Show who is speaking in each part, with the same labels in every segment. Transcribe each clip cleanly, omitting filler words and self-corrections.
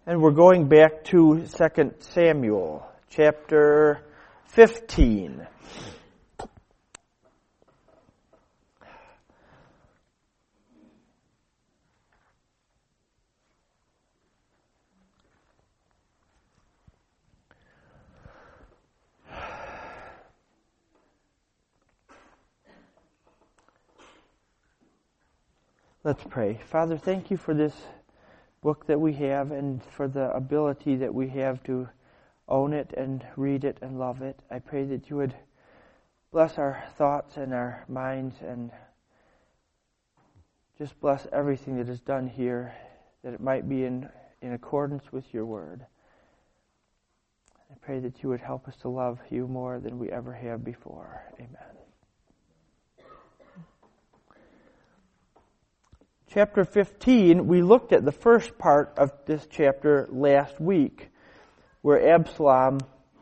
Speaker 1: And we're going back to 2 Samuel, chapter 15. Let's pray. Father, thank you for this book that we have and for the ability that we have to own it and read it and love it. I pray that you would bless our thoughts and our minds and just bless everything that is done here, that it might be in accordance with your word. I pray that you would help us to love you more than we ever have before. Amen. Chapter 15, we looked at the first part of this chapter last week, where Absalom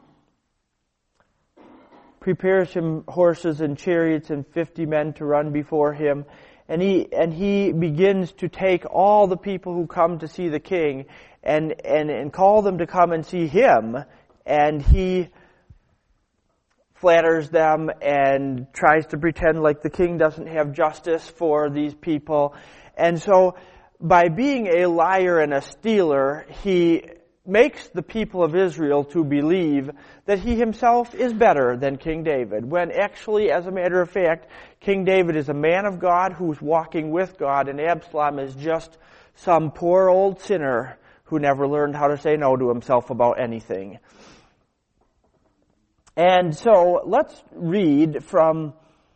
Speaker 1: prepares him horses and chariots and 50 men to run before him, and he begins to take all the people who come to see the king and call them to come and see him, and he flatters them and tries to pretend like the king doesn't have justice for these people. And so, by being a liar and a stealer, he makes the people of Israel to believe that he himself is better than King David, when actually, as a matter of fact, King David is a man of God who's walking with God, and Absalom is just some poor old sinner who never learned how to say no to himself about anything. And so, let's read from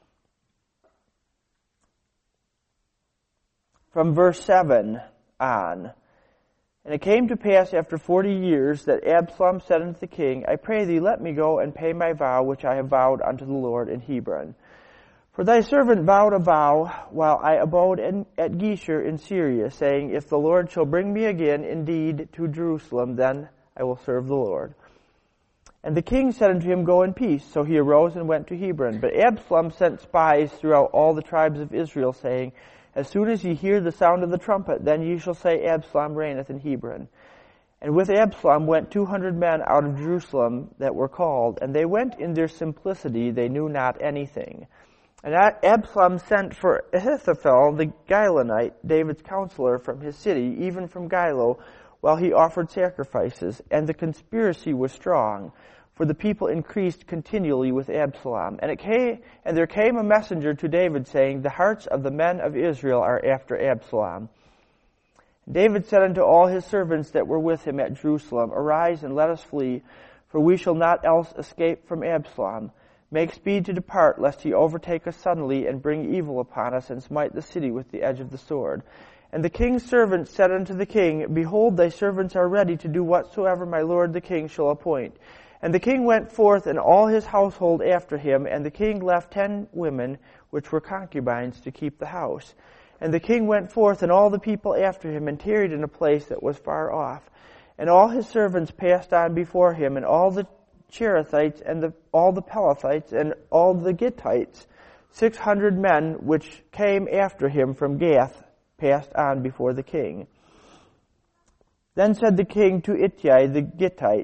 Speaker 1: verse 7 on. And it came to pass after 40 years that Absalom said unto the king, I pray thee, let me go and pay my vow which I have vowed unto the Lord in Hebron. For thy servant vowed a vow while I abode at Geshur in Syria, saying, If the Lord shall bring me again indeed to Jerusalem, then I will serve the Lord. And the king said unto him, Go in peace. So he arose and went to Hebron. But Absalom sent spies throughout all the tribes of Israel, saying, As soon as ye hear the sound of the trumpet, then ye shall say, Absalom reigneth in Hebron. And with Absalom went 200 men out of Jerusalem that were called, and they went in their simplicity, they knew not anything. And Absalom sent for Ahithophel the Gilonite, David's counselor, from his city, even from Gilo, while he offered sacrifices. And the conspiracy was strong, for the people increased continually with Absalom. And there came a messenger to David, saying, The hearts of the men of Israel are after Absalom. David said unto all his servants that were with him at Jerusalem, Arise and let us flee, for we shall not else escape from Absalom. Make speed to depart, lest he overtake us suddenly, and bring evil upon us, and smite the city with the edge of the sword. And the king's servants said unto the king, Behold, thy servants are ready to do whatsoever my lord the king shall appoint. And the king went forth, and all his household after him, and the king left 10 women, which were concubines, to keep the house. And the king went forth, and all the people after him, and tarried in a place that was far off. And all his servants passed on before him, and all the Cherethites, and all the Pelethites, and all the Gittites, 600 men, which came after him from Gath, passed on before the king. Then said the king to Ittai the Gittite,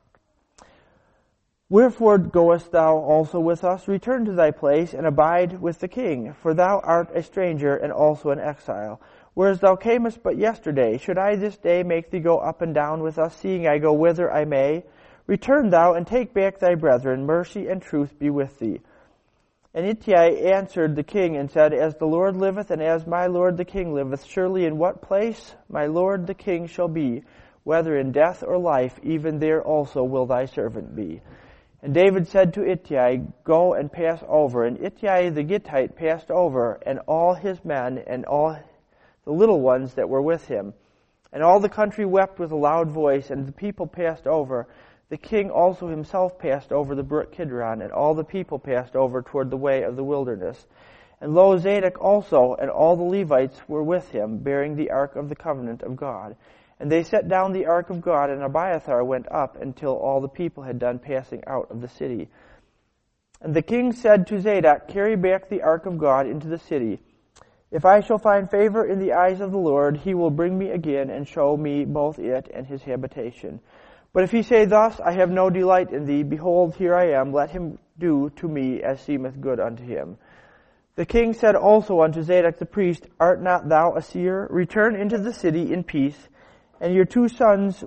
Speaker 1: Wherefore goest thou also with us? Return to thy place, and abide with the king, for thou art a stranger, and also an exile. Whereas thou camest but yesterday, should I this day make thee go up and down with us, seeing I go whither I may? Return thou, and take back thy brethren, mercy and truth be with thee. And Ittai answered the king, and said, As the Lord liveth, and as my lord the king liveth, surely in what place my lord the king shall be, whether in death or life, even there also will thy servant be. And David said to Ittai, Go and pass over. And Ittai the Gittite passed over, and all his men, and all the little ones that were with him. And all the country wept with a loud voice, and the people passed over. The king also himself passed over the brook Kidron, and all the people passed over toward the way of the wilderness. And lo, Zadok also, and all the Levites were with him, bearing the ark of the covenant of God. And they set down the ark of God, and Abiathar went up until all the people had done passing out of the city. And the king said to Zadok, Carry back the ark of God into the city. If I shall find favor in the eyes of the Lord, he will bring me again and show me both it and his habitation. But if he say thus, I have no delight in thee, behold, here I am, let him do to me as seemeth good unto him. The king said also unto Zadok the priest, Art not thou a seer? Return into the city in peace, and your two sons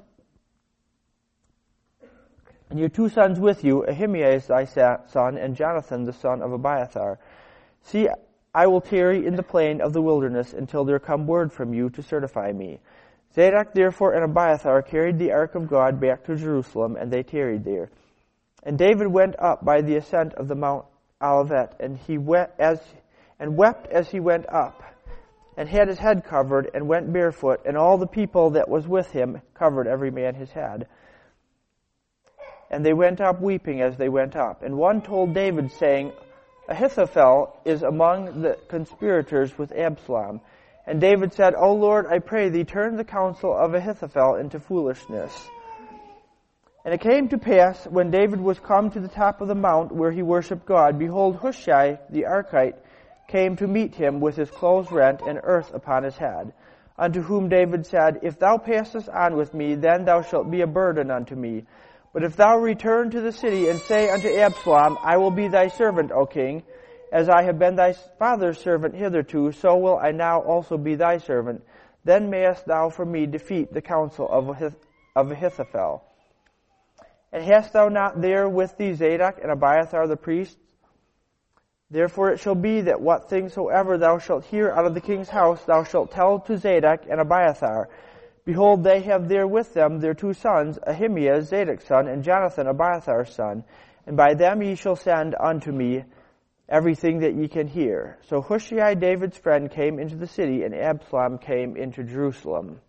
Speaker 1: with you, Ahimaaz thy son, and Jonathan the son of Abiathar. See, I will tarry in the plain of the wilderness until there come word from you to certify me. Zadok therefore and Abiathar carried the ark of God back to Jerusalem, and they tarried there. And David went up by the ascent of the Mount Olivet, and he wept as he went up, and had his head covered, and went barefoot, and all the people that was with him covered every man his head. And they went up weeping as they went up. And one told David, saying, Ahithophel is among the conspirators with Absalom. And David said, O Lord, I pray thee, turn the counsel of Ahithophel into foolishness. And it came to pass, when David was come to the top of the mount where he worshipped God, behold, Hushai the Archite came to meet him with his clothes rent and earth upon his head. Unto whom David said, If thou passest on with me, then thou shalt be a burden unto me. But if thou return to the city and say unto Absalom, I will be thy servant, O king, as I have been thy father's servant hitherto, so will I now also be thy servant. Then mayest thou for me defeat the counsel of Ahithophel. And hast thou not there with thee Zadok and Abiathar the priests? Therefore it shall be that what things soever thou shalt hear out of the king's house, thou shalt tell to Zadok and Abiathar. Behold, they have there with them their two sons, Ahimaaz, Zadok's son, and Jonathan, Abiathar's son. And by them ye shall send unto me everything that ye can hear. So Hushai, David's friend, came into the city, and Absalom came into Jerusalem.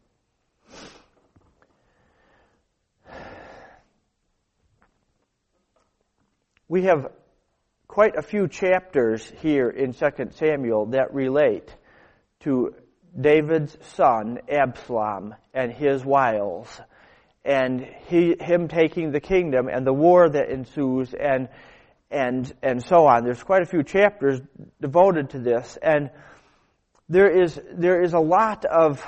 Speaker 1: We have quite a few chapters here in 2 Samuel that relate to David's son, Absalom, and his wiles, and him taking the kingdom and the war that ensues and so on. There's quite a few chapters devoted to this, and there is a lot of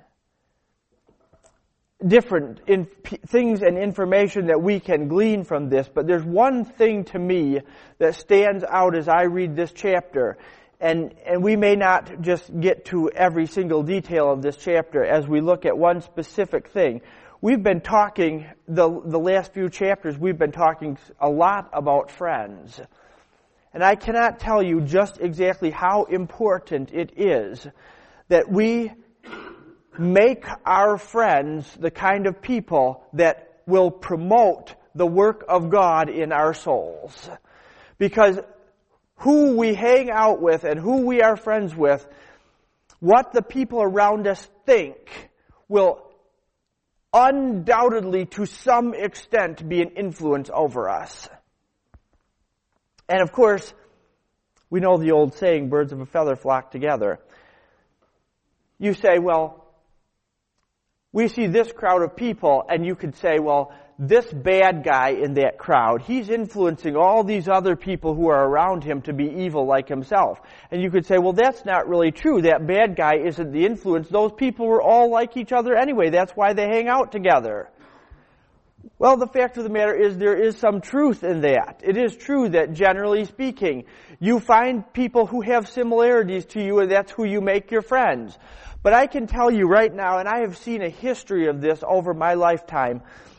Speaker 1: different things and information that we can glean from this, but there's one thing to me that stands out as I read this chapter. And we may not just get to every single detail of this chapter as we look at one specific thing. We've been talking, the last few chapters, we've been talking a lot about friends. And I cannot tell you just exactly how important it is that we make our friends the kind of people that will promote the work of God in our souls. Because who we hang out with and who we are friends with, what the people around us think, will undoubtedly to some extent be an influence over us. And of course, we know the old saying, birds of a feather flock together. You say, well, we see this crowd of people, and you could say, well, this bad guy in that crowd, he's influencing all these other people who are around him to be evil like himself. And you could say, well, that's not really true. That bad guy isn't the influence. Those people were all like each other anyway. That's why they hang out together. Well, the fact of the matter is there is some truth in that. It is true that generally speaking, you find people who have similarities to you, and that's who you make your friends. But I can tell you right now, and I have seen a history of this over my lifetime,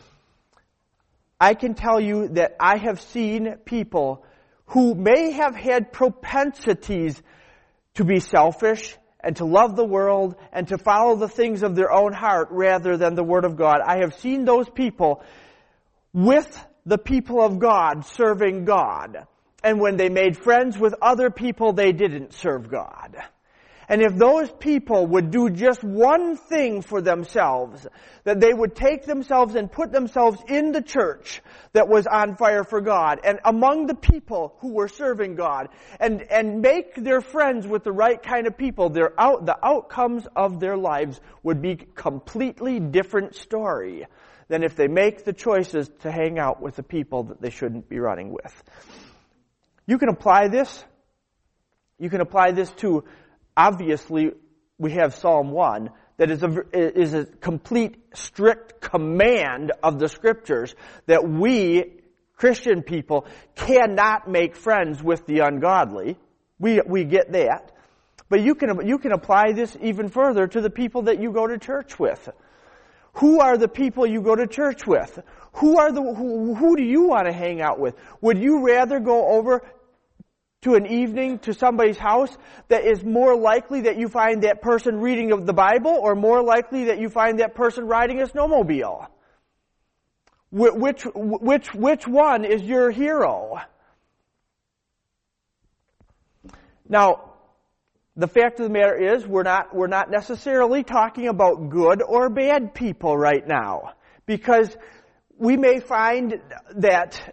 Speaker 1: I can tell you that I have seen people who may have had propensities to be selfish and to love the world and to follow the things of their own heart rather than the Word of God. I have seen those people with the people of God serving God. And when they made friends with other people, they didn't serve God. And if those people would do just one thing for themselves, that they would take themselves and put themselves in the church that was on fire for God, and among the people who were serving God, and make their friends with the right kind of people, the outcomes of their lives would be a completely different story than if they make the choices to hang out with the people that they shouldn't be running with. You can apply this. You can apply this to obviously, we have Psalm 1 that is a complete, strict command of the Scriptures that we, Christian people, cannot make friends with the ungodly. We get that. But you can apply this even further to the people that you go to church with. Who are the people you go to church with? Who do you want to hang out with? Would you rather go over to an evening to somebody's house that is more likely that you find that person reading of the Bible, or more likely that you find that person riding a snowmobile? Which one is your hero? Now, the fact of the matter is, we're not necessarily talking about good or bad people right now, because we may find that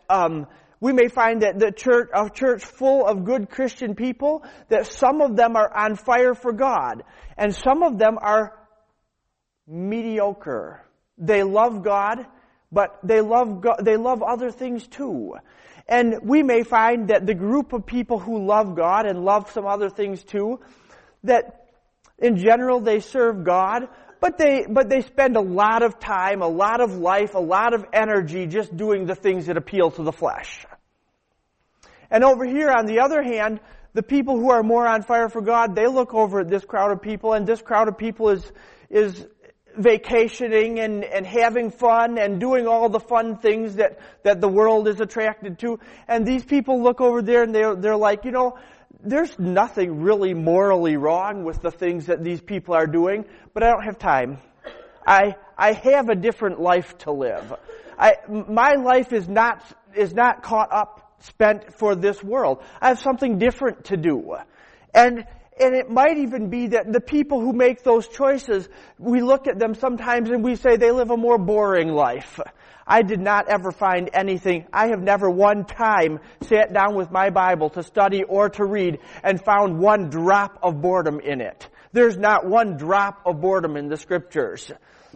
Speaker 1: a church full of good Christian people, that some of them are on fire for God, and some of them are mediocre. They love God, but they love other things too. And we may find that the group of people who love God and love some other things too, that in general they serve God, but they spend a lot of time, a lot of life, a lot of energy just doing the things that appeal to the flesh. And over here, on the other hand, the people who are more on fire for God, they look over at this crowd of people, and this crowd of people is vacationing and having fun and doing all the fun things that the world is attracted to. And these people look over there and they're like, there's nothing really morally wrong with the things that these people are doing, but I don't have time. I have a different life to live. My life is not caught up, spent for this world. I have something different to do. And it might even be that the people who make those choices, we look at them sometimes and we say they live a more boring life. I did not ever find anything. I have never one time sat down with my Bible to study or to read and found one drop of boredom in it. There's not one drop of boredom in the Scriptures.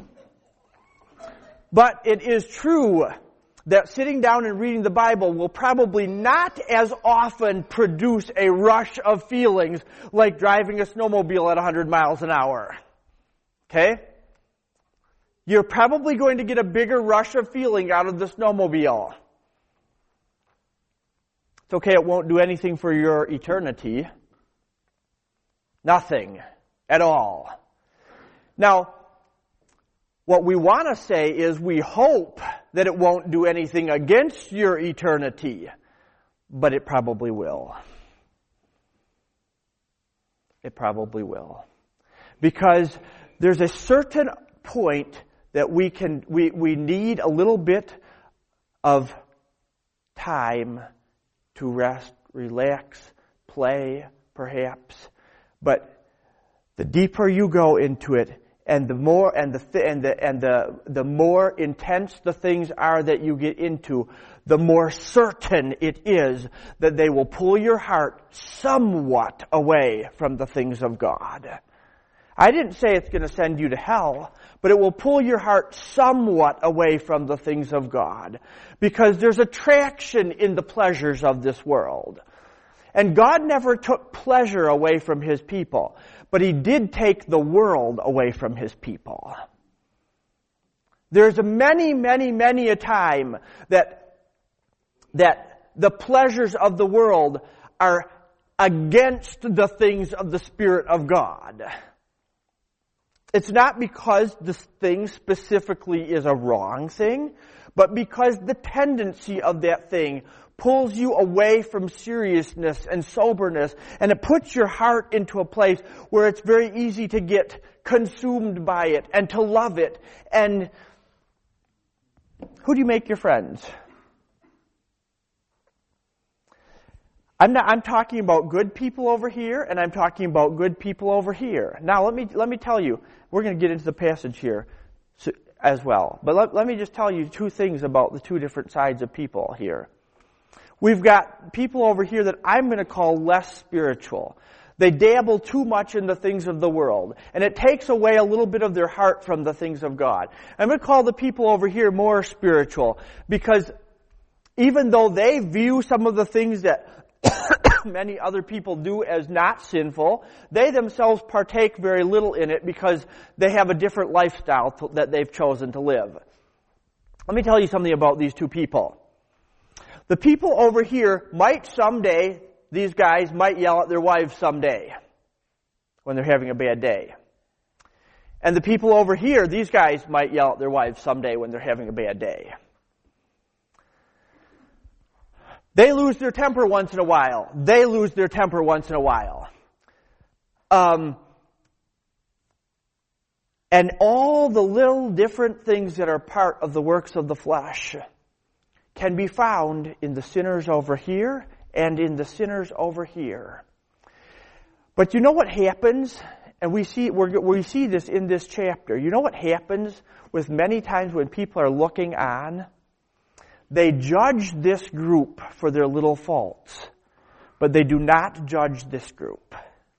Speaker 1: But it is true that sitting down and reading the Bible will probably not as often produce a rush of feelings like driving a snowmobile at 100 miles an hour. Okay? You're probably going to get a bigger rush of feeling out of the snowmobile. It's okay, it won't do anything for your eternity. Nothing at all. Now, what we want to say is we hope that it won't do anything against your eternity, but it probably will. It probably will. Because there's a certain point that we need a little bit of time to rest, relax, play, perhaps. But the deeper you go into it, and the more the more intense the things are that you get into, the more certain it is that they will pull your heart somewhat away from the things of God. I didn't say it's going to send you to hell, but it will pull your heart somewhat away from the things of God, because there's attraction in the pleasures of this world. And God never took pleasure away from His people, but He did take the world away from His people. There's many a time that the pleasures of the world are against the things of the Spirit of God. It's not because this thing specifically is a wrong thing, but because the tendency of that thing pulls you away from seriousness and soberness, and it puts your heart into a place where it's very easy to get consumed by it and to love it. And who do you make your friends? I'm talking about good people over here, and I'm talking about good people over here. Now, let me tell you, we're going to get into the passage here as well. But let me just tell you two things about the two different sides of people here. We've got people over here that I'm going to call less spiritual. They dabble too much in the things of the world, and it takes away a little bit of their heart from the things of God. I'm going to call the people over here more spiritual, because even though they view some of the things that many other people do as not sinful. They themselves partake very little in it because they have a different lifestyle that they've chosen to live. Let me tell you something about these two people. The people over here might someday, these guys might yell at their wives someday when they're having a bad day. And the people over here, these guys might yell at their wives someday when they're having a bad day. They lose their temper once in a while. They lose their temper once in a while. And all the little different things that are part of the works of the flesh can be found in the sinners over here and in the sinners over here. But you know what happens? And we see this in this chapter. You know what happens with many times when people are looking on? They judge this group for their little faults, but they do not judge this group.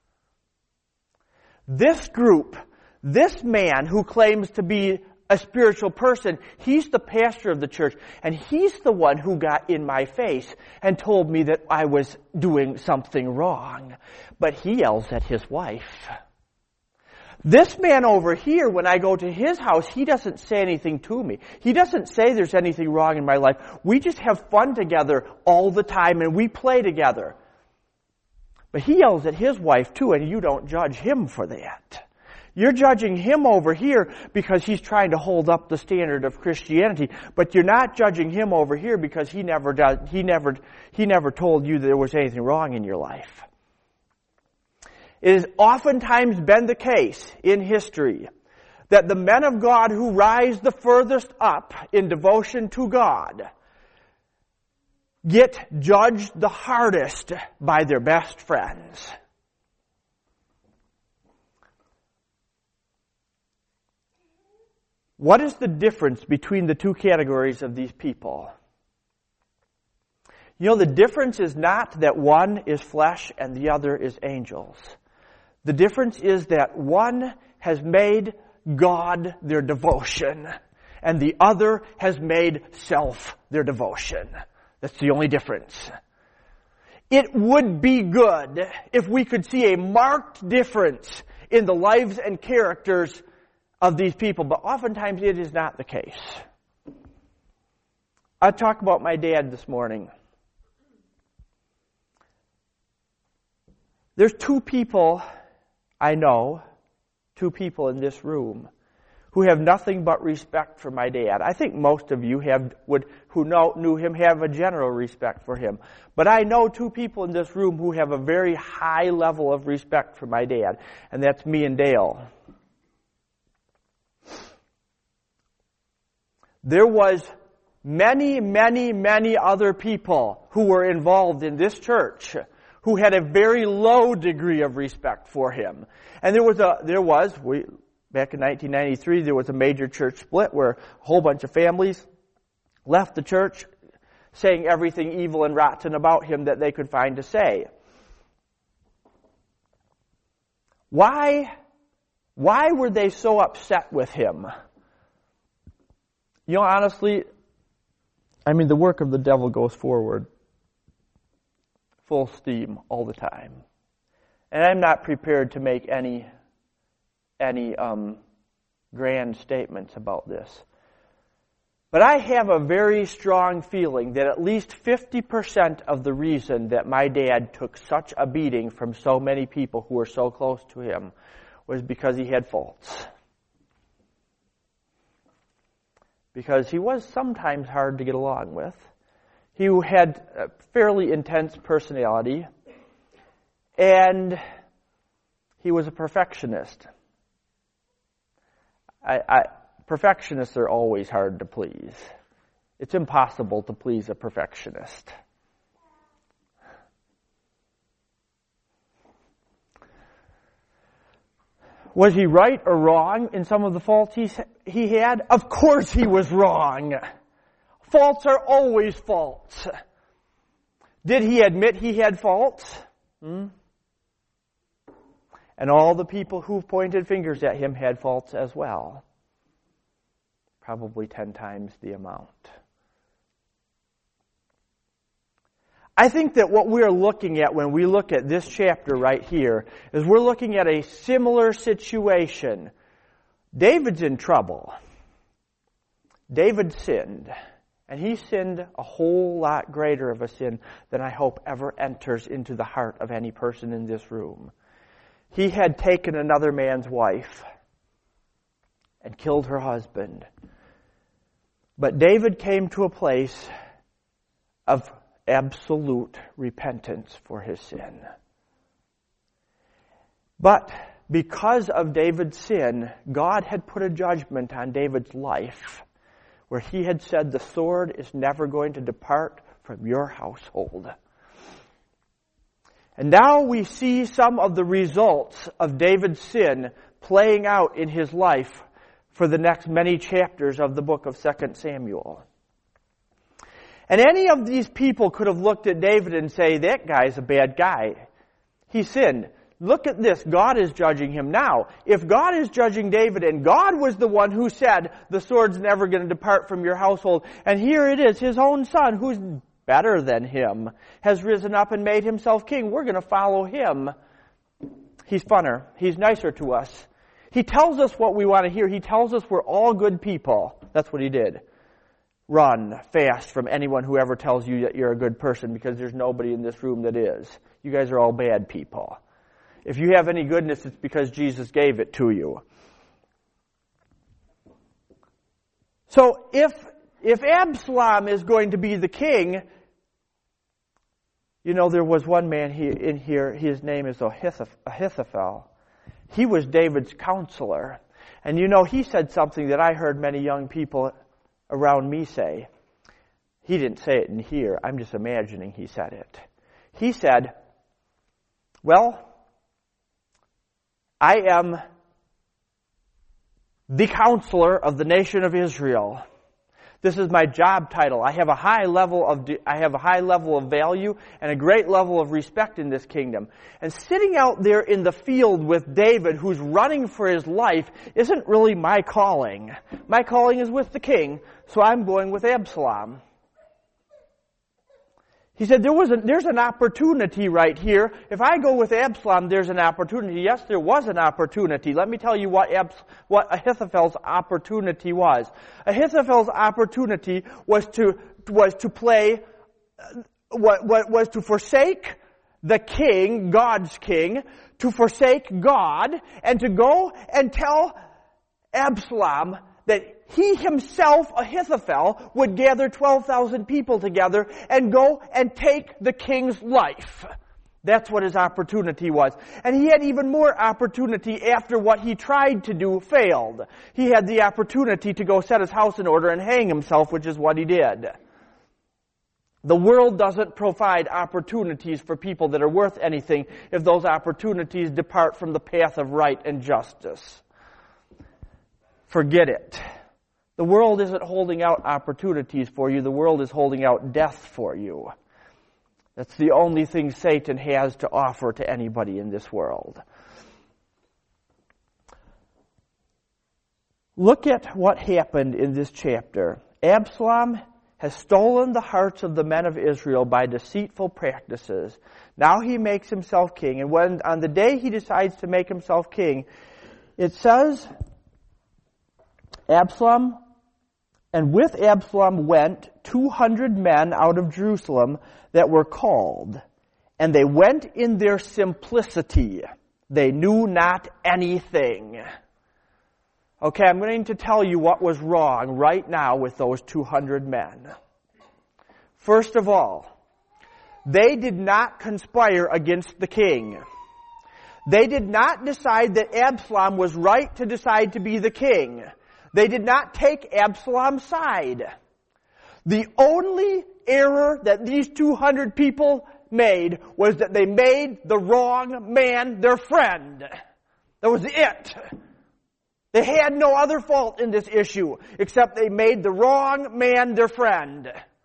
Speaker 1: This group, this man who claims to be a spiritual person, he's the pastor of the church, and he's the one who got in my face and told me that I was doing something wrong. But he yells at his wife. This man over here, when I go to his house, he doesn't say anything to me. He doesn't say there's anything wrong in my life. We just have fun together all the time and we play together. But he yells at his wife too, and you don't judge him for that. You're judging him over here because he's trying to hold up the standard of Christianity, but you're not judging him over here because he never told you there was anything wrong in your life. It has oftentimes been the case in history that the men of God who rise the furthest up in devotion to God get judged the hardest by their best friends. What is the difference between the two categories of these people? You know, the difference is not that one is flesh and the other is angels. The difference is that one has made God their devotion, and the other has made self their devotion. That's the only difference. It would be good if we could see a marked difference in the lives and characters of these people, but oftentimes it is not the case. I talked about my dad this morning. There's two people I know, two people in this room, who have nothing but respect for my dad. I think most of you knew him have a general respect for him. But I know two people in this room who have a very high level of respect for my dad, and that's me and Dale. There was many other people who were involved in this church who had a very low degree of respect for him. And back in 1993, there was a major church split where a whole bunch of families left the church saying everything evil and rotten about him that they could find to say. Why were they so upset with him? You know, honestly, the work of the devil goes forward full steam all the time. And I'm not prepared to make any grand statements about this. But I have a very strong feeling that at least 50% of the reason that my dad took such a beating from so many people who were so close to him was because he had faults. Because he was sometimes hard to get along with. He had a fairly intense personality, and he was a perfectionist. Perfectionists are always hard to please. It's impossible to please a perfectionist. Was he right or wrong in some of the faults he had? Of course he was wrong. Faults are always faults. Did he admit he had faults? And all the people who pointed fingers at him had faults as well. Probably 10 times the amount. I think that what we're looking at when we look at this chapter right here is we're looking at a similar situation. David's in trouble. David sinned. And he sinned a whole lot greater of a sin than I hope ever enters into the heart of any person in this room. He had taken another man's wife and killed her husband. But David came to a place of absolute repentance for his sin. But because of David's sin, God had put a judgment on David's life where he had said, the sword is never going to depart from your household. And now we see some of the results of David's sin playing out in his life for the next many chapters of the book of 2 Samuel. And any of these people could have looked at David and say, that guy's a bad guy. He sinned. Look at this. God is judging him now. If God is judging David and God was the one who said, the sword's never going to depart from your household, and here it is, his own son, who's better than him, has risen up and made himself king. We're going to follow him. He's funner. He's nicer to us. He tells us what we want to hear. He tells us we're all good people. That's what he did. Run fast from anyone who ever tells you that you're a good person, because there's nobody in this room that is. You guys are all bad people. If you have any goodness, it's because Jesus gave it to you. So if Absalom is going to be the king, you know, there was one man in here, his name is Ahithophel. He was David's counselor. And you know, he said something that I heard many young people around me say. He didn't say it in here. I'm just imagining he said it. He said, well, I am the counselor of the nation of Israel. This is my job title. I have a high level of value and a great level of respect in this kingdom. And sitting out there in the field with David, who's running for his life, isn't really my calling. My calling is with the king, so I'm going with Absalom. He said, there's an opportunity right here. If I go with Absalom, there's an opportunity. Yes, there was an opportunity. Let me tell you what Ahithophel's opportunity was. Ahithophel's opportunity was to forsake the king, God's king, to forsake God, and to go and tell Absalom that he himself, Ahithophel, would gather 12,000 people together and go and take the king's life. That's what his opportunity was. And he had even more opportunity after what he tried to do failed. He had the opportunity to go set his house in order and hang himself, which is what he did. The world doesn't provide opportunities for people that are worth anything if those opportunities depart from the path of right and justice. Forget it. The world isn't holding out opportunities for you. The world is holding out death for you. That's the only thing Satan has to offer to anybody in this world. Look at what happened in this chapter. Absalom has stolen the hearts of the men of Israel by deceitful practices. Now he makes himself king. And when on the day he decides to make himself king, it says, And with Absalom went 200 men out of Jerusalem that were called, and they went in their simplicity. They knew not anything. Okay, I'm going to tell you what was wrong right now with those 200 men. First of all, they did not conspire against the king. They did not decide that Absalom was right to decide to be the king. They did not take Absalom's side. The only error that these 200 people made was that they made the wrong man their friend. That was it. They had no other fault in this issue except they made the wrong man their friend.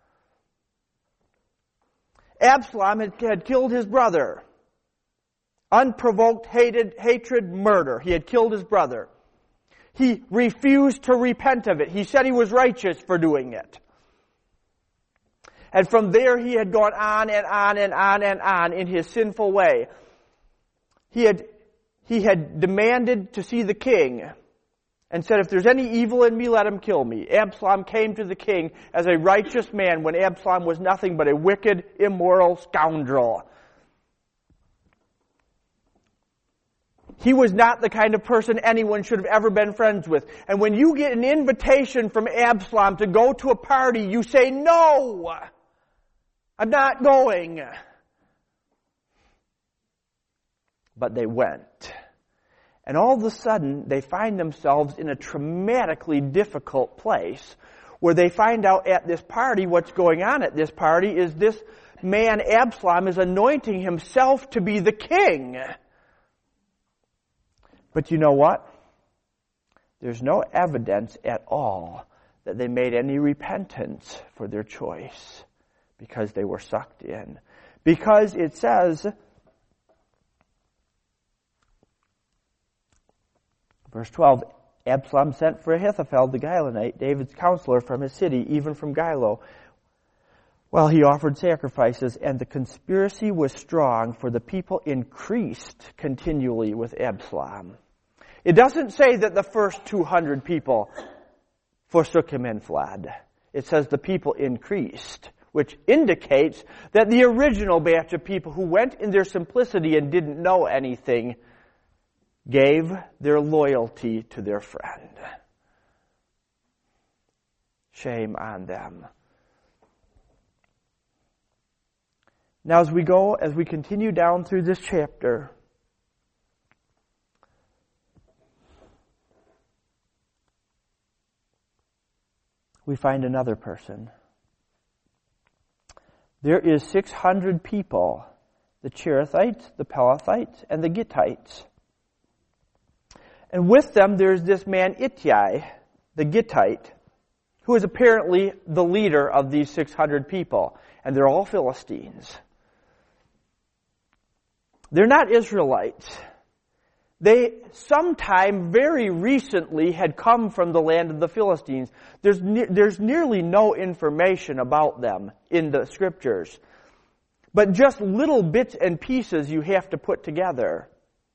Speaker 1: Absalom had killed his brother. Unprovoked hatred, murder. He had killed his brother. He refused to repent of it. He said he was righteous for doing it. And from there he had gone on and on and on and on in his sinful way. He had demanded to see the king and said, if there's any evil in me, let him kill me. Absalom came to the king as a righteous man when Absalom was nothing but a wicked, immoral scoundrel. He was not the kind of person anyone should have ever been friends with. And when you get an invitation from Absalom to go to a party, you say, no, I'm not going. But they went. And all of a sudden, they find themselves in a traumatically difficult place where they find out at this party, what's going on at this party is this man, Absalom, is anointing himself to be the king. But you know what? There's no evidence at all that they made any repentance for their choice because they were sucked in. Because it says, verse 12, Absalom sent for Ahithophel the Gilonite, David's counselor from his city, even from Gilo, while he offered sacrifices, and the conspiracy was strong, for the people increased continually with Absalom. It doesn't say that the first 200 people forsook him and fled. It says the people increased, which indicates that the original batch of people who went in their simplicity and didn't know anything gave their loyalty to their friend. Shame on them. Now as we continue down through this chapter, we find another person. There is 600 people, the Cherethites, the Pelethites, and the Gittites. And with them there's this man Ittai, the Gittite, who is apparently the leader of these 600 people. And they're all Philistines. They're not Israelites. They sometime very recently had come from the land of the Philistines. There's nearly no information about them in the scriptures. But just little bits and pieces you have to put together.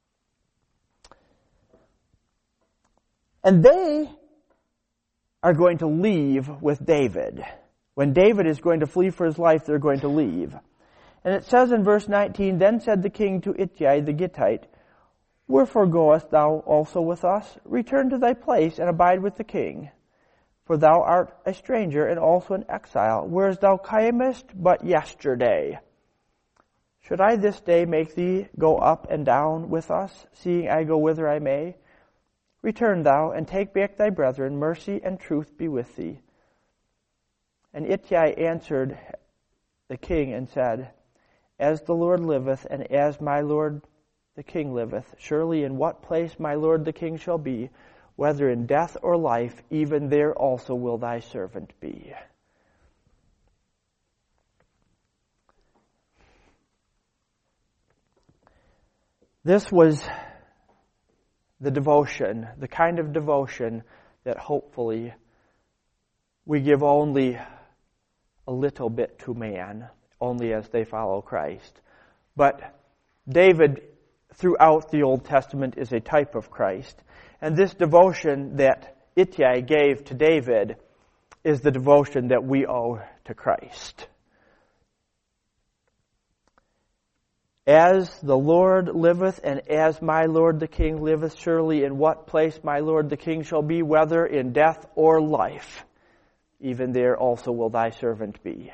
Speaker 1: And they are going to leave with David. When David is going to flee for his life, they're going to leave. And it says in verse 19, Then said the king to Ittai the Gittite, Wherefore goest thou also with us? Return to thy place and abide with the king. For thou art a stranger and also an exile, whereas thou camest but yesterday. Should I this day make thee go up and down with us, seeing I go whither I may? Return thou, and take back thy brethren, mercy and truth be with thee. And Ittai answered the king and said, As the Lord liveth, and as my lord the king liveth, surely in what place my lord the king shall be, whether in death or life, even there also will thy servant be. This was the devotion, the kind of devotion that hopefully we give only a little bit to man, only as they follow Christ. But David, throughout the Old Testament, is a type of Christ. And this devotion that Ittai gave to David is the devotion that we owe to Christ. As the Lord liveth, and as my Lord the King liveth, surely in what place my Lord the King shall be, whether in death or life, even there also will thy servant be.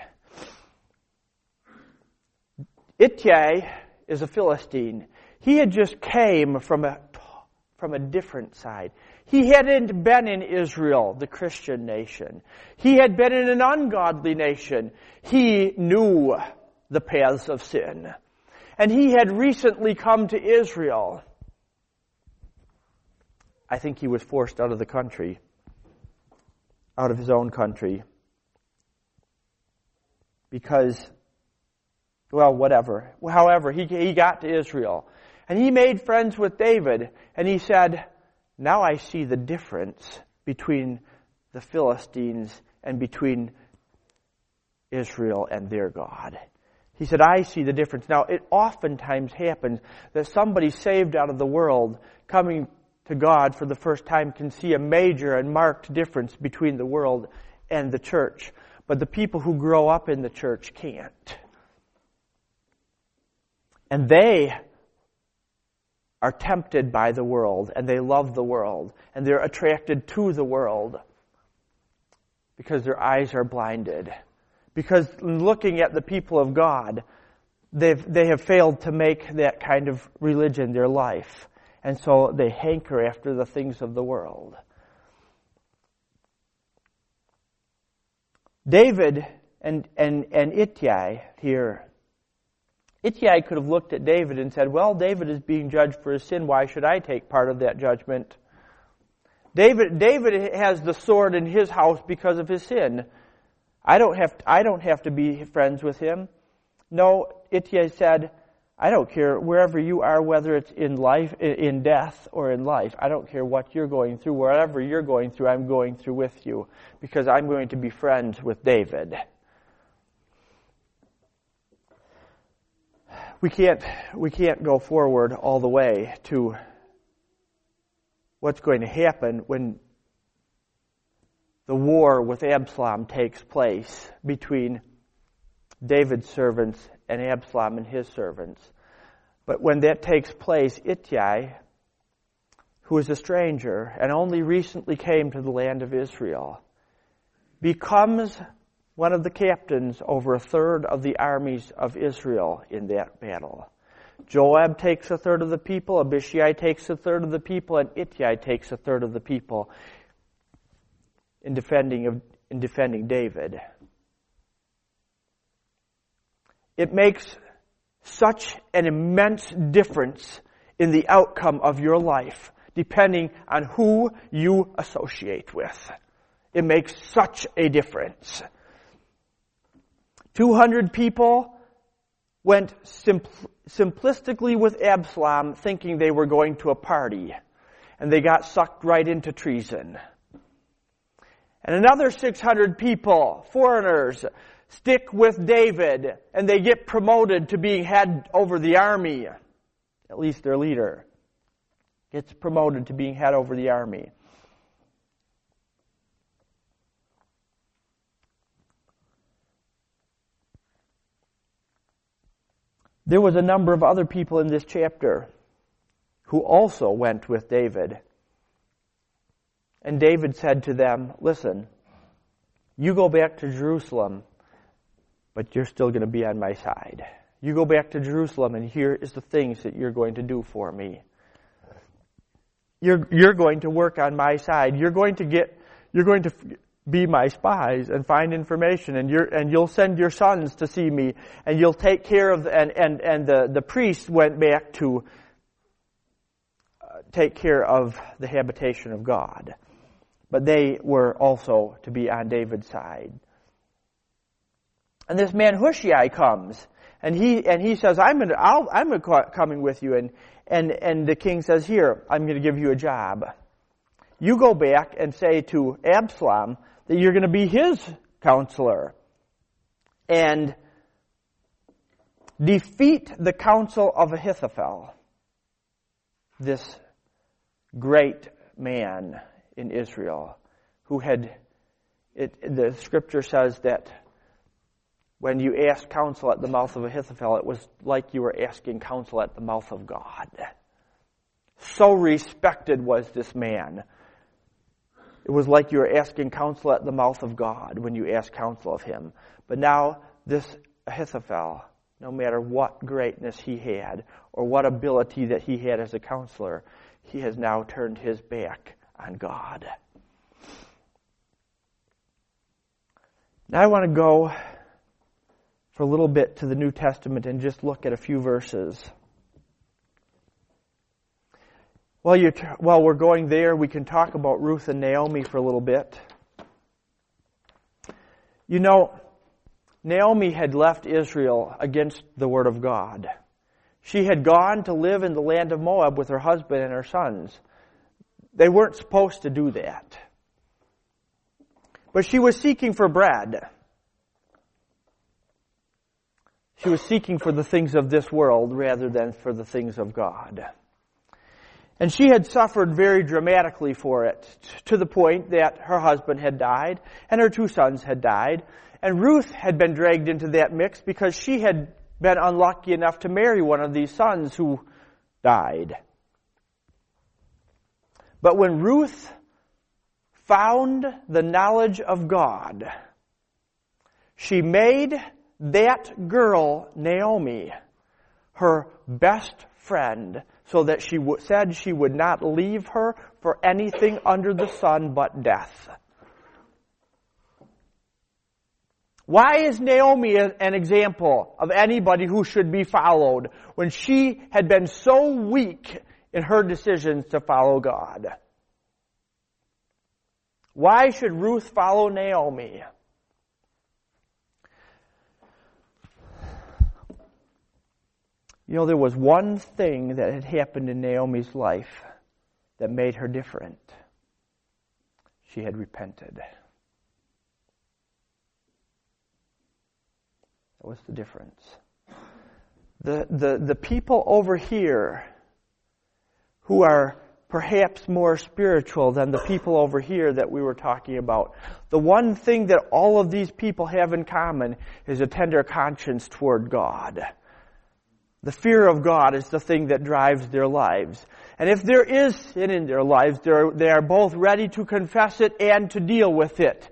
Speaker 1: Ittai is a Philistine. He had just came from a different side. He hadn't been in Israel, the Christian nation. He had been in an ungodly nation. He knew the paths of sin. And he had recently come to Israel. I think he was forced out of the country, out of his own country. Because, well, whatever. However, he got to Israel. And he made friends with David. And he said, now I see the difference between the Philistines and between Israel and their God. He said, I see the difference. Now, it oftentimes happens that somebody saved out of the world coming to God for the first time can see a major and marked difference between the world and the church. But the people who grow up in the church can't. And they are tempted by the world, and they love the world, and they're attracted to the world because their eyes are blinded. Because looking at the people of God, they have failed to make that kind of religion their life. And so they hanker after the things of the world. David and Ittai here. Ittai could have looked at David and said, well, David is being judged for his sin. Why should I take part of that judgment? David has the sword in his house because of his sin. I don't have to be friends with him. No, Ittai said, I don't care wherever you are, whether it's in life, in death, or in life. I don't care what you're going through. Whatever you're going through, I'm going through with you because I'm going to be friends with David. We can't go forward all the way to what's going to happen when the war with Absalom takes place between David's servants and Absalom and his servants. But when that takes place, Ittai, who is a stranger and only recently came to the land of Israel, becomes one of the captains over a third of the armies of Israel in that battle. Joab takes a third of the people, Abishai takes a third of the people, and Ittai takes a third of the people in defending David. It makes such an immense difference in the outcome of your life, depending on who you associate with. It makes such a difference. 200 people went simplistically with Absalom, thinking they were going to a party, and they got sucked right into treason. And another 600 people, foreigners, stick with David, and they get promoted to being head over the army. At least their leader gets promoted to being head over the army. There was a number of other people in this chapter who also went with David. And David said to them, listen, you go back to Jerusalem, but you're still going to be on my side. You go back to Jerusalem, and here is the things that you're going to do for me. You're going to work on my side. You're going to be my spies and find information, and you'll send your sons to see me, and you'll take care of the priests went back to take care of the habitation of God. But they were also to be on David's side. And this man Hushai comes, and he says, I'm coming with you, and the king says, here, I'm going to give you a job. You go back and say to Absalom that you're going to be his counselor and defeat the counsel of Ahithophel, this great man in Israel who the scripture says that when you asked counsel at the mouth of Ahithophel, it was like you were asking counsel at the mouth of God. So respected was this man. It was like you were asking counsel at the mouth of God when you asked counsel of him. But now this Ahithophel, no matter what greatness he had or what ability that he had as a counselor, he has now turned his back on God. Now I want to go for a little bit to the New Testament and just look at a few verses. While we're going there, we can talk about Ruth and Naomi for a little bit. You know, Naomi had left Israel against the Word of God. She had gone to live in the land of Moab with her husband and her sons. They weren't supposed to do that. But she was seeking for bread. She was seeking for the things of this world rather than for the things of God. And she had suffered very dramatically for it, to the point that her husband had died and her 2 sons had died. And Ruth had been dragged into that mix because she had been unlucky enough to marry one of these sons who died. But when Ruth found the knowledge of God, she made that girl, Naomi, her best friend, so that she said she would not leave her for anything under the sun but death. Why is Naomi an example of anybody who should be followed when she had been so weak in her decisions to follow God? Why should Ruth follow Naomi? You know, there was one thing that had happened in Naomi's life that made her different. She had repented. That was the difference. The people over here who are perhaps more spiritual than the people over here that we were talking about, the one thing that all of these people have in common is a tender conscience toward God. The fear of God is the thing that drives their lives. And if there is sin in their lives, they are both ready to confess it and to deal with it.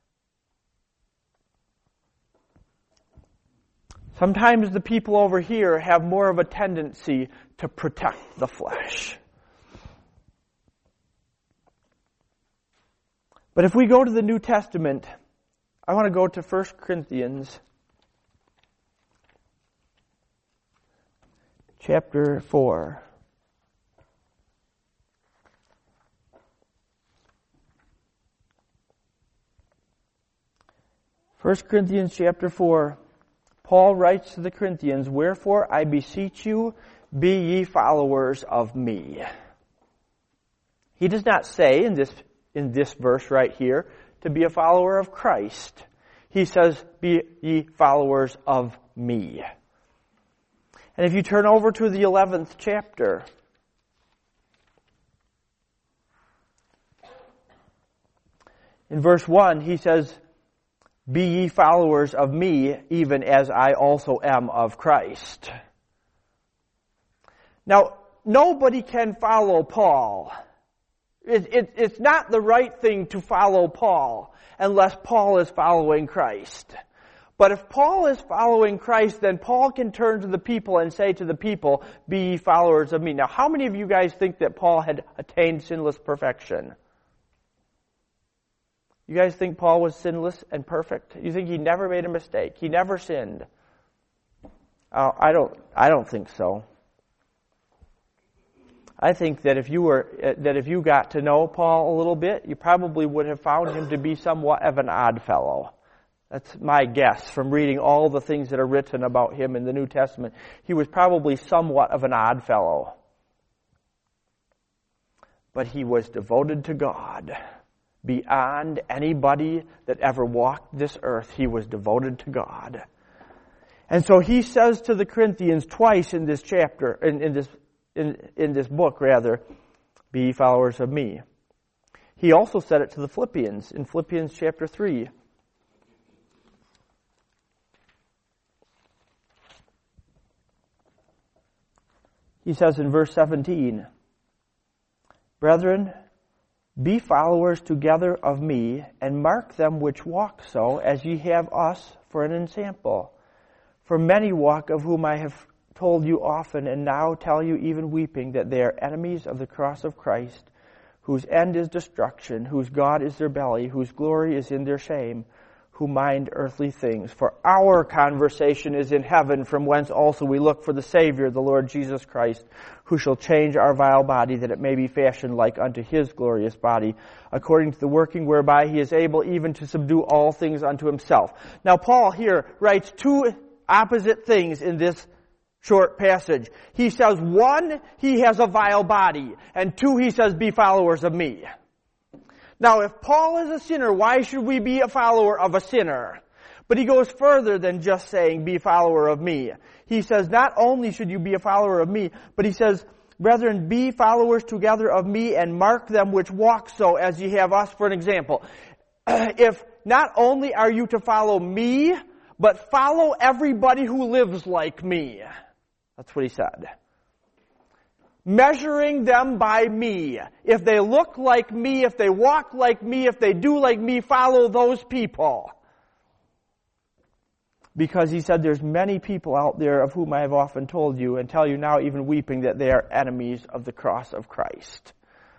Speaker 1: Sometimes the people over here have more of a tendency to protect the flesh. But if we go to the New Testament, I want to go to 1 Corinthians chapter 4. First Corinthians chapter 4, Paul writes to the Corinthians, "Wherefore I beseech you, be ye followers of me." He does not say in this verse right here to be a follower of Christ. He says, "Be ye followers of me." And if you turn over to the 11th chapter, in verse 1, he says, "Be ye followers of me, even as I also am of Christ." Now, nobody can follow Paul. It's not the right thing to follow Paul unless Paul is following Christ. But if Paul is following Christ, then Paul can turn to the people and say to the people, "Be ye followers of me." Now, how many of you guys think that Paul had attained sinless perfection? You guys think Paul was sinless and perfect? You think he never made a mistake? He never sinned? I don't think so. I think that if you got to know Paul a little bit, you probably would have found him to be somewhat of an odd fellow. That's my guess from reading all the things that are written about him in the New Testament. He was probably somewhat of an odd fellow. But he was devoted to God. Beyond anybody that ever walked this earth, he was devoted to God. And so he says to the Corinthians twice in this chapter, in this book, "Be ye followers of me." He also said it to the Philippians in Philippians chapter 3. He says in verse 17, "Brethren, be followers together of me, and mark them which walk so, as ye have us for an ensample. For many walk, of whom I have told you often, and now tell you even weeping, that they are enemies of the cross of Christ, whose end is destruction, whose God is their belly, whose glory is in their shame, who mind earthly things. For our conversation is in heaven, from whence also we look for the Savior, the Lord Jesus Christ, who shall change our vile body, that it may be fashioned like unto his glorious body, according to the working whereby he is able even to subdue all things unto himself." Now Paul here writes two opposite things in this short passage. He says, one, he has a vile body, and two, he says, "Be followers of me." Now, if Paul is a sinner, why should we be a follower of a sinner? But he goes further than just saying, be a follower of me. He says, not only should you be a follower of me, but he says, brethren, be followers together of me and mark them which walk so as ye have us for an example. If not only are you to follow me, but follow everybody who lives like me. That's what he said. Measuring them by me. If they look like me, if they walk like me, if they do like me, follow those people. Because he said there's many people out there of whom I have often told you and tell you now even weeping that they are enemies of the cross of Christ.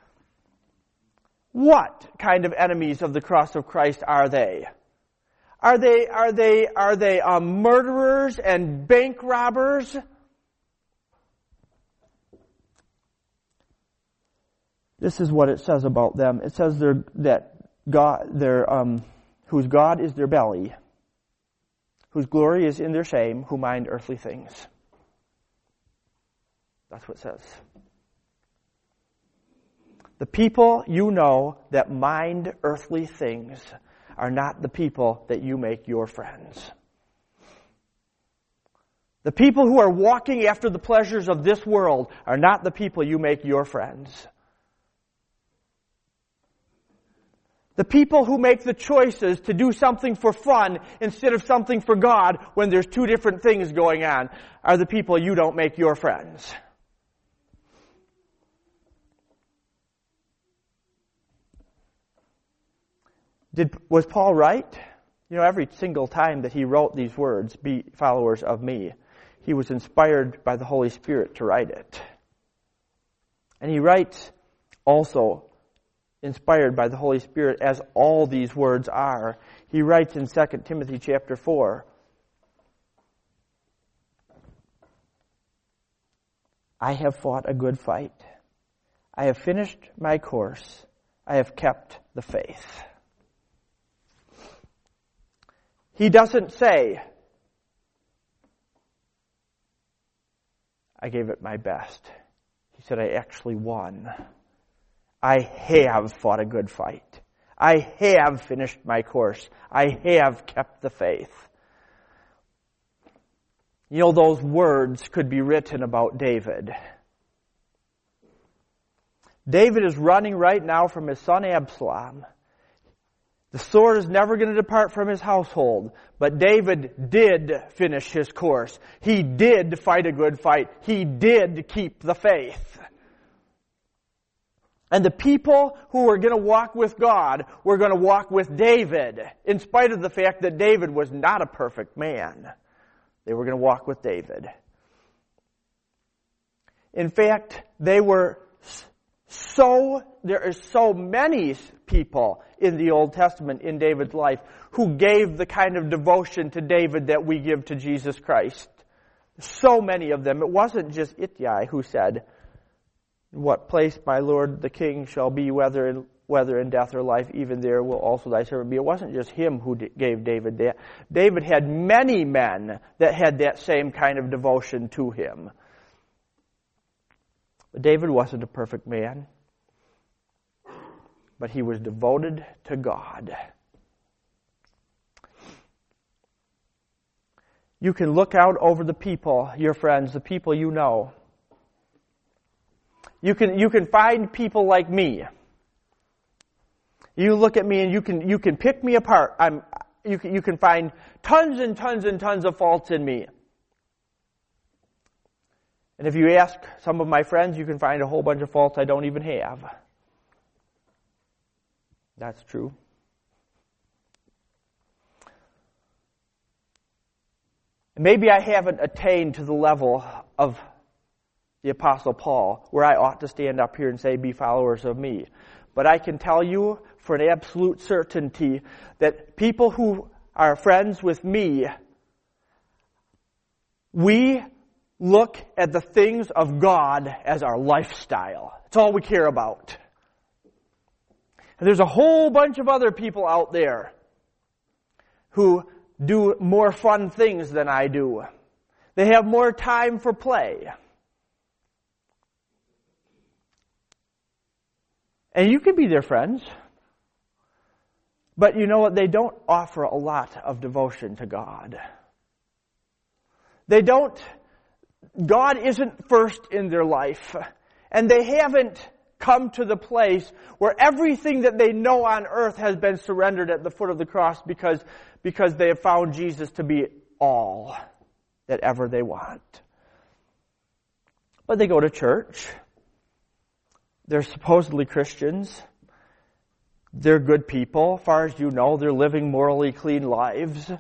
Speaker 1: What kind of enemies of the cross of Christ are they? Are they murderers and bank robbers? This is what it says about them. It says whose God is their belly, whose glory is in their shame, who mind earthly things. That's what it says. The people you know that mind earthly things are not the people that you make your friends. The people who are walking after the pleasures of this world are not the people you make your friends. The people who make the choices to do something for fun instead of something for God when there's two different things going on are the people you don't make your friends. Was Paul right? You know, every single time that he wrote these words, be followers of me, he was inspired by the Holy Spirit to write it. And he writes also inspired by the Holy Spirit, as all these words are. He writes in 2 Timothy chapter 4, I have fought a good fight. I have finished my course. I have kept the faith. He doesn't say, I gave it my best. He said, I actually won. I have fought a good fight. I have finished my course. I have kept the faith. You know, those words could be written about David. David is running right now from his son Absalom. The sword is never going to depart from his household. But David did finish his course. He did fight a good fight. He did keep the faith. And the people who were going to walk with God were going to walk with David, in spite of the fact that David was not a perfect man. They were going to walk with David. In fact, there are so many people in the Old Testament, in David's life, who gave the kind of devotion to David that we give to Jesus Christ. So many of them. It wasn't just Ittai who said, in what place my Lord the King shall be, whether in death or life, even there will also thy servant be. It wasn't just him who gave David that. David had many men that had that same kind of devotion to him. But David wasn't a perfect man. But he was devoted to God. You can look out over the people, your friends, the people you know. You can find people like me. You look at me and you can pick me apart. You can find tons and tons and tons of faults in me. And if you ask some of my friends, you can find a whole bunch of faults I don't even have. That's true. Maybe I haven't attained to the level of the Apostle Paul, where I ought to stand up here and say, be followers of me. But I can tell you for an absolute certainty that people who are friends with me, we look at the things of God as our lifestyle. It's all we care about. And there's a whole bunch of other people out there who do more fun things than I do. They have more time for play. And you can be their friends. But you know what? They don't offer a lot of devotion to God. God isn't first in their life. And they haven't come to the place where everything that they know on earth has been surrendered at the foot of the cross because they have found Jesus to be all that ever they want. But they go to church. They're supposedly Christians. They're good people. As far as you know, they're living morally clean lives.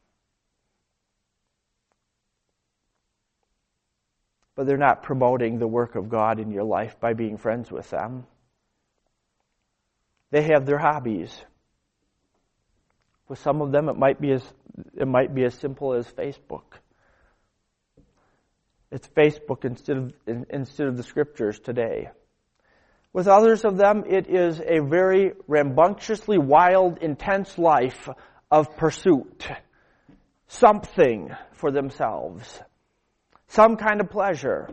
Speaker 1: But they're not promoting the work of God in your life by being friends with them. They have their hobbies. With some of them, it might be as simple as Facebook. It's Facebook instead of the Scriptures today. With others of them, it is a very rambunctiously wild, intense life of pursuit. Something for themselves. Some kind of pleasure.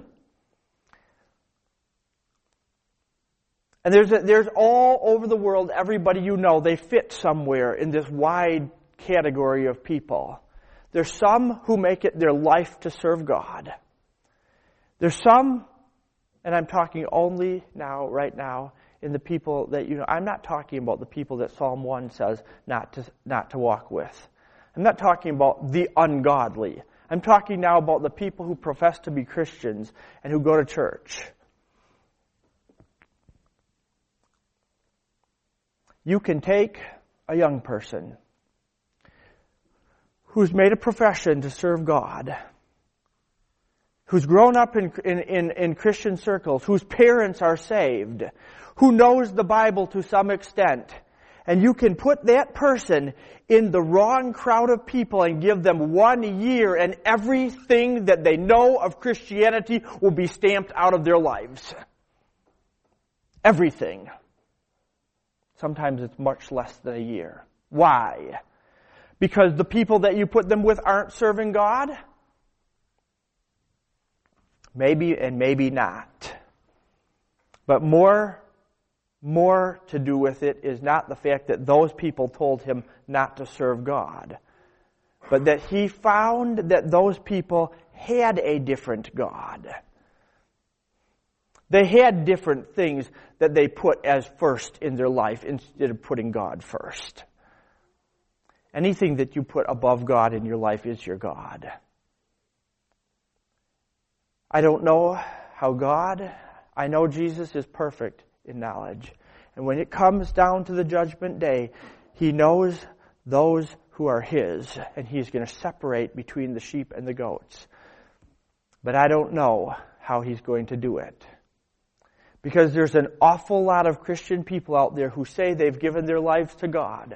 Speaker 1: And there's all over the world, everybody you know, they fit somewhere in this wide category of people. There's some who make it their life to serve God. There's some, and I'm talking only now, right now, in the people that you know. I'm not talking about the people that Psalm 1 says not to walk with. I'm not talking about the ungodly. I'm talking now about the people who profess to be Christians and who go to church. You can take a young person who's made a profession to serve God, who's grown up in Christian circles, whose parents are saved, who knows the Bible to some extent, and you can put that person in the wrong crowd of people and give them 1 year and everything that they know of Christianity will be stamped out of their lives. Everything. Sometimes it's much less than a year. Why? Because the people that you put them with aren't serving God? Maybe and maybe not. But more to do with it is not the fact that those people told him not to serve God, but that he found that those people had a different God. They had different things that they put as first in their life instead of putting God first. Anything that you put above God in your life is your God. I don't know how God, I know Jesus is perfect in knowledge. And when it comes down to the judgment day, He knows those who are His, and He's going to separate between the sheep and the goats. But I don't know how He's going to do it. Because there's an awful lot of Christian people out there who say they've given their lives to God.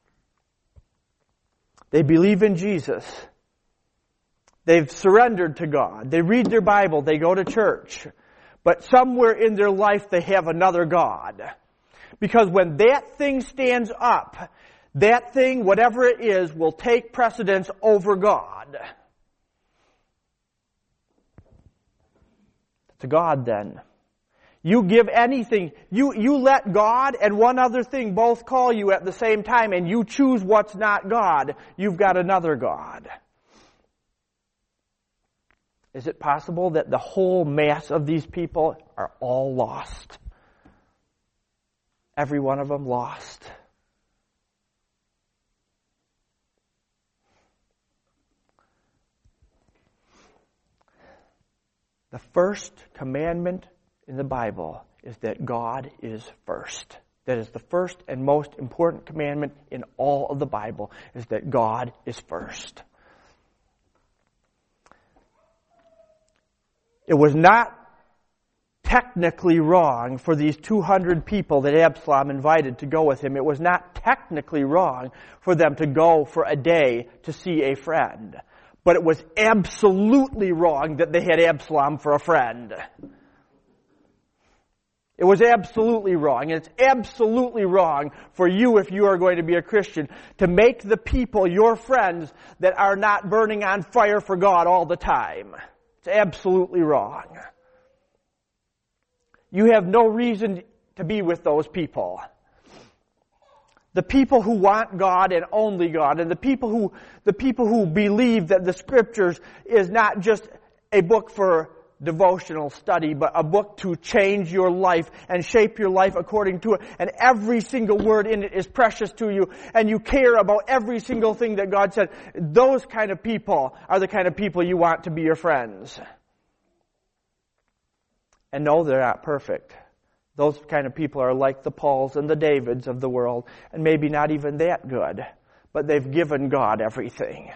Speaker 1: They believe in Jesus. They've surrendered to God. They read their Bible. They go to church. But somewhere in their life they have another God. Because when that thing stands up, that thing, whatever it is, will take precedence over God. To God then. You give anything, you let God and one other thing both call you at the same time, and you choose what's not God. You've got another God. Is it possible that the whole mass of these people are all lost? Every one of them lost. The first commandment in the Bible is that God is first. That is the first and most important commandment in all of the Bible, is that God is first. It was not technically wrong for these 200 people that Absalom invited to go with him. It was not technically wrong for them to go for a day to see a friend. But it was absolutely wrong that they had Absalom for a friend. It was absolutely wrong. And it's absolutely wrong for you, if you are going to be a Christian, to make the people your friends that are not burning on fire for God all the time. It's absolutely wrong. You have no reason to be with those people. The people who want God and only God, and the people who believe that the Scriptures is not just a book for devotional study, but a book to change your life and shape your life according to it. And every single word in it is precious to you, and you care about every single thing that God said. Those kind of people are the kind of people you want to be your friends. And no, they're not perfect. Those kind of people are like the Pauls and the Davids of the world, and maybe not even that good, but they've given God everything.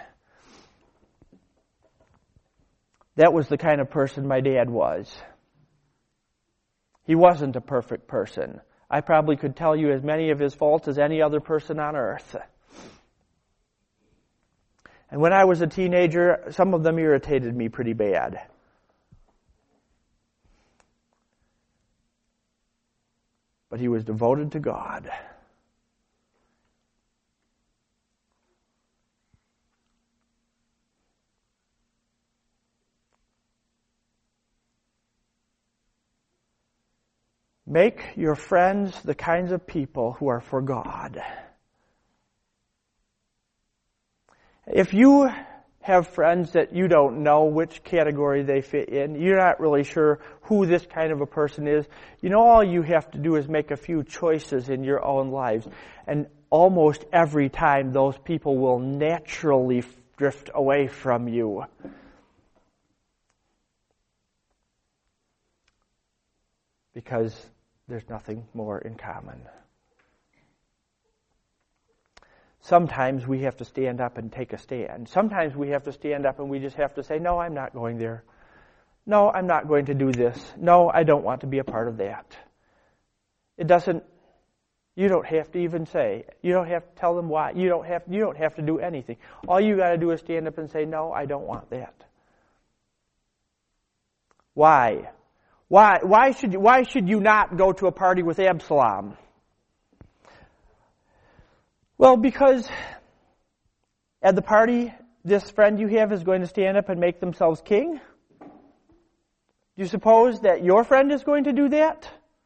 Speaker 1: That was the kind of person my dad was. He wasn't a perfect person. I probably could tell you as many of his faults as any other person on earth. And when I was a teenager, some of them irritated me pretty bad. But he was devoted to God. Make your friends the kinds of people who are for God. If you have friends that you don't know which category they fit in, you're not really sure who this kind of a person is, all you have to do is make a few choices in your own lives. And almost every time those people will naturally drift away from you. Because there's nothing more in common. Sometimes we have to stand up and take a stand. Sometimes we have to stand up and we just have to say, no, I'm not going there. No, I'm not going to do this. No, I don't want to be a part of that. You don't have to even say. You don't have to tell them why. You don't have to do anything. All you got to do is stand up and say, no, I don't want that. Why? Why should you not go to a party with Absalom? Well, because at the party, this friend you have is going to stand up and make themselves king? Do you suppose that your friend is going to do that?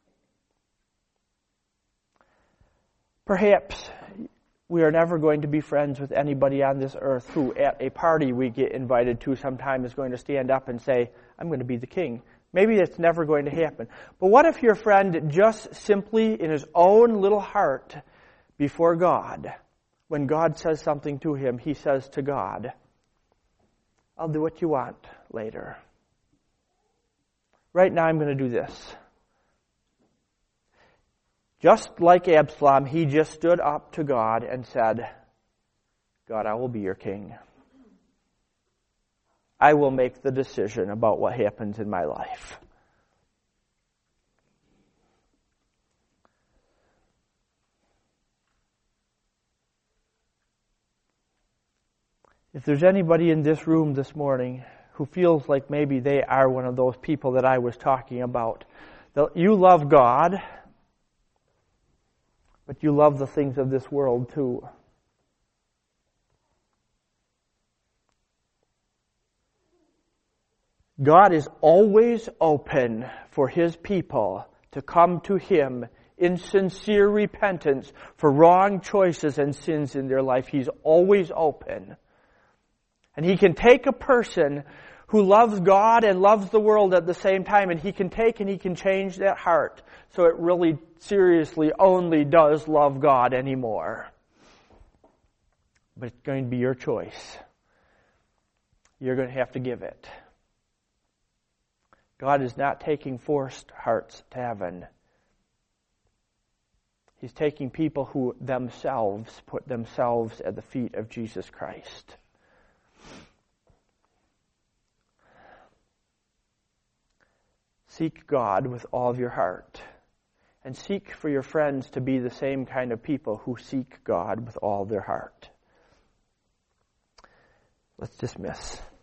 Speaker 1: Perhaps we are never going to be friends with anybody on this earth who at a party we get invited to sometime is going to stand up and say, I'm going to be the king. Maybe it's never going to happen. But what if your friend just simply in his own little heart before God, when God says something to him, he says to God, I'll do what you want later. Right now I'm going to do this. Just like Absalom, he just stood up to God and said, God, I will be your king. I will make the decision about what happens in my life. If there's anybody in this room this morning who feels like maybe they are one of those people that I was talking about, that you love God, but you love the things of this world too. God is always open for His people to come to Him in sincere repentance for wrong choices and sins in their life. He's always open. And He can take a person who loves God and loves the world at the same time, and He can take and He can change that heart so it really seriously only does love God anymore. But it's going to be your choice. You're going to have to give it. God is not taking forced hearts to heaven. He's taking people who themselves put themselves at the feet of Jesus Christ. Seek God with all of your heart. And seek for your friends to be the same kind of people who seek God with all their heart. Let's dismiss.